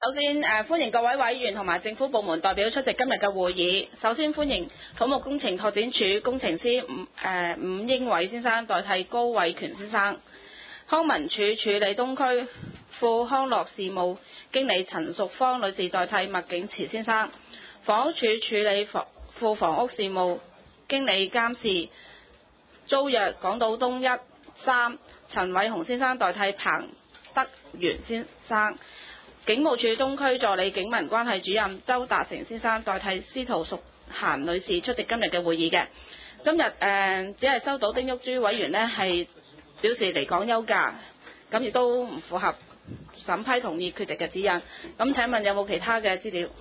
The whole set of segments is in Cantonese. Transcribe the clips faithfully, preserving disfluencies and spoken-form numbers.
首先誒、呃、歡迎各位委員同埋政府部門代表出席今日嘅會議。首先歡迎土木工程拓展署工程師伍誒、呃、伍英偉先生代替高偉權先生。康文署處理東區副康樂事務經理陳淑芳女士代替麥景慈先生。房屋署處理房副房屋事務經理監事租約港島東一三陳偉雄先生代替彭德源先生。警務處東區助理警民關係主任周達成先生代替司徒淑嫻女士出席今日嘅會議嘅。今日誒、呃、只係收到丁旭珠委員呢係表示離港休假，咁亦都唔符合審批同意缺席嘅指引。咁請問有冇其他嘅資料？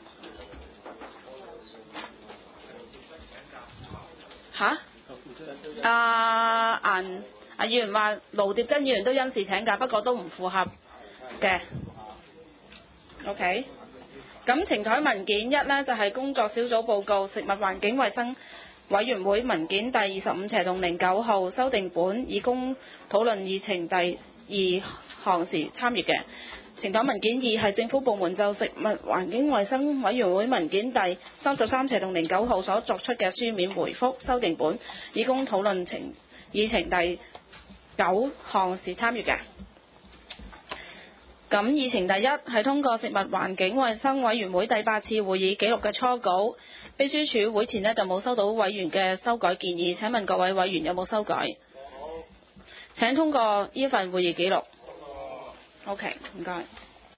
嚇？阿顏阿議員話盧蝶珍議員都因事請假，不過都唔符合嘅。OK，咁呈台文件一呢，就係、是、工作小組報告，食物環境衞生委員會文件第二十五斜棟零九號修訂本，以供討論議程第二項時參與嘅。呈台文件二係政府部門就食物環境衞生委員會文件第三十三斜棟零九號所作出嘅書面回覆修訂本，以供討論程議程第九項時參與嘅。咁議程第一係通過食物環境衞生委員會第八次會議記錄嘅初稿，秘書處會前呢就冇收到委員嘅修改建議，請問各位委員有冇修改？請通過呢份會議記錄。OK，唔該。